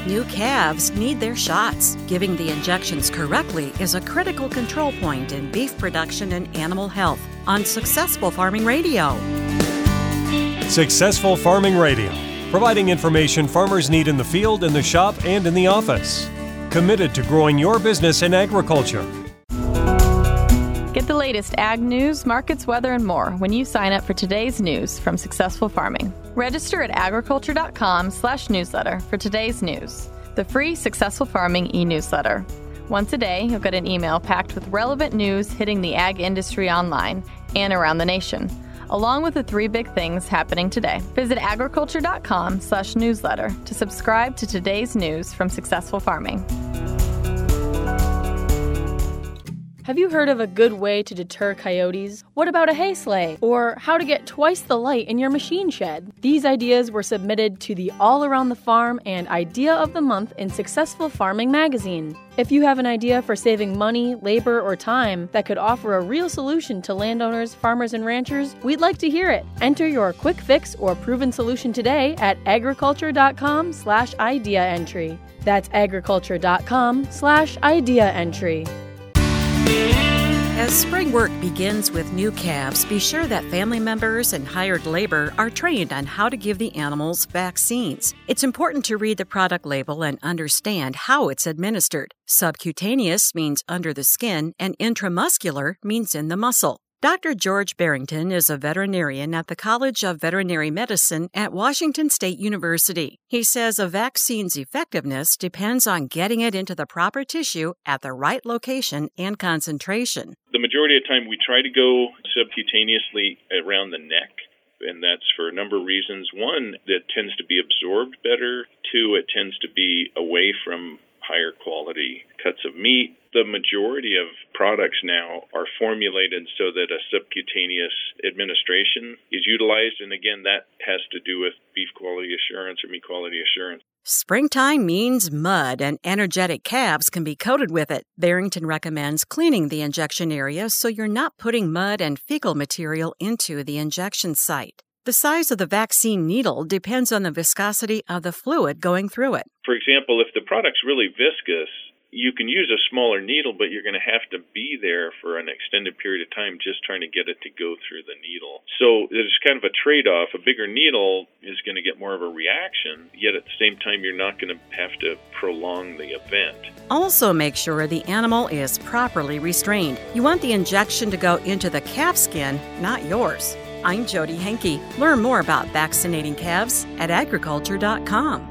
new calves need their shots. Giving the injections correctly is a critical control point in beef production and animal health. On Successful Farming Radio. Successful Farming Radio, providing information farmers need in the field, in the shop, and in the office. Committed to growing your business in agriculture. Get the latest ag news, markets, weather, and more when you sign up for today's news from Successful Farming. Register at agriculture.com/newsletter for today's news, the free Successful Farming e-newsletter. Once a day, you'll get an email packed with relevant news hitting the ag industry online and around the nation, along with the 3 big things happening today. Visit agriculture.com/newsletter to subscribe to today's news from Successful Farming. Have you heard of a good way to deter coyotes? What about a hay sleigh? Or how to get twice the light in your machine shed? These ideas were submitted to the All Around the Farm and Idea of the Month in Successful Farming magazine. If you have an idea for saving money, labor, or time that could offer a real solution to landowners, farmers, and ranchers, we'd like to hear it. Enter your quick fix or proven solution today at agriculture.com/idea entry. That's agriculture.com/idea entry. As spring work begins with new calves, be sure that family members and hired labor are trained on how to give the animals vaccines. It's important to read the product label and understand how it's administered. Subcutaneous means under the skin, and intramuscular means in the muscle. Dr. George Barrington is a veterinarian at the College of Veterinary Medicine at Washington State University. He says a vaccine's effectiveness depends on getting it into the proper tissue at the right location and concentration. The majority of the time we try to go subcutaneously around the neck, and that's for a number of reasons. One, it tends to be absorbed better. 2, it tends to be away from higher quality cuts of meat. The majority of products now are formulated so that a subcutaneous administration is utilized, and again, that has to do with beef quality assurance or meat quality assurance. Springtime means mud, and energetic calves can be coated with it. Barrington recommends cleaning the injection area so you're not putting mud and fecal material into the injection site. The size of the vaccine needle depends on the viscosity of the fluid going through it. For example, if the product's really viscous, you can use a smaller needle, but you're going to have to be there for an extended period of time just trying to get it to go through the needle. So there's kind of a trade-off. A bigger needle is going to get more of a reaction, yet at the same time you're not going to have to prolong the event. Also make sure the animal is properly restrained. You want the injection to go into the calf skin, not yours. I'm Jody Henke. Learn more about vaccinating calves at agriculture.com.